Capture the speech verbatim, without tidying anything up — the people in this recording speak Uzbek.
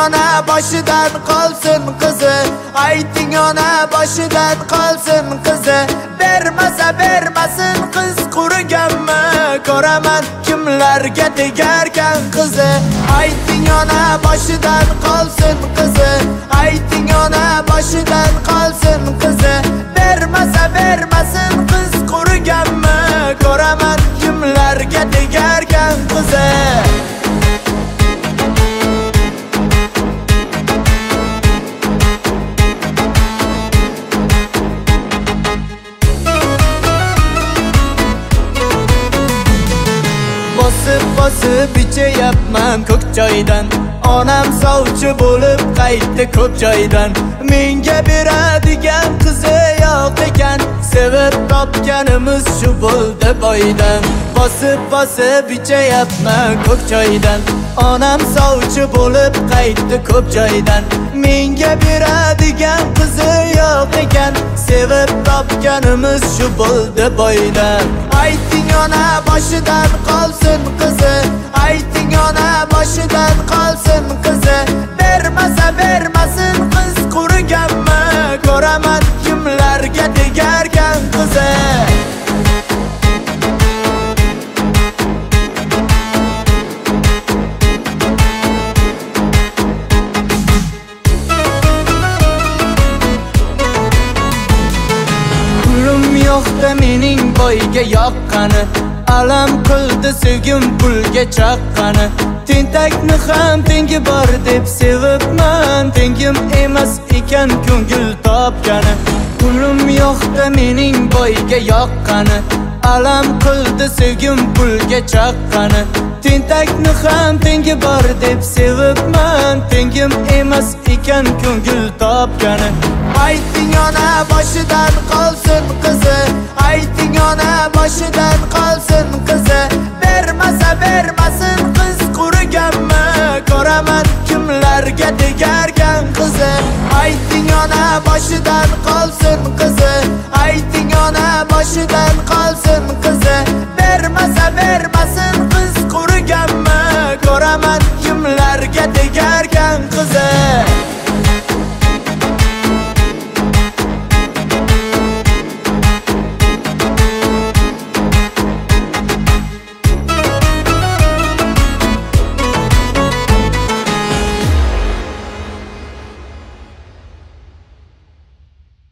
ona boshidan qolsin qizi, ayting ona boshidan qolsin qizi. Bermasa bermasin qiz quriganmi, ko'raman kimlarga tegarkan qizi. Ayting ona boshidan qolsin qizi, ayting ona boshidan qolsin qizi. Bermasa bermasin qiz quriganmi, ko'raman kimlarga tegarkan qizi. Bosib bosib ichayapman ko'k joydan, onam sovchi bo'lib qaytdi ko'p joydan. Menga beradigan qizi yo'q ekan, sevib topganimiz shu bo'ldi boydan. Bosib bosib ichayapman ko'k joydan, onam sovchi bo'lib qaytdi ko'p joydan. Menga beradigan qizi yo'q ekan, sevib topganimiz shu bo'ldi boydan. Ayting ona boshidan qolsin qizi, ayting ona boshidan qolsin qizi. Bermasa bermasin qiz quriganmi, ko'raman kimlarga tegarkan qizi. Yo'qda mening boyga yoqqani, alam qildi sevgim pulga chaqqani. Tentakni ham tengi bor deb sevibman, tengim emas ekan ko'ngil topgani. Pulim yo'qda mening boyga yoqqani, alam qildi sevgim pulga chaqqani. Tentakni ham tengi bor deb sevibman, tengim emas ekan ko'ngil topgani. Ayting ona boshidan qolsin qizi, ayting ona boshidan qolsin qizi. Bermasa bermasin qiz quriganmi, ko'raman kimlarga tegarkan qizi. Ayting ona boshidan qolsin qizi, ayting ona boshidan qolsin qizi. Bermasa bermasin qiz quriganmi, ko'raman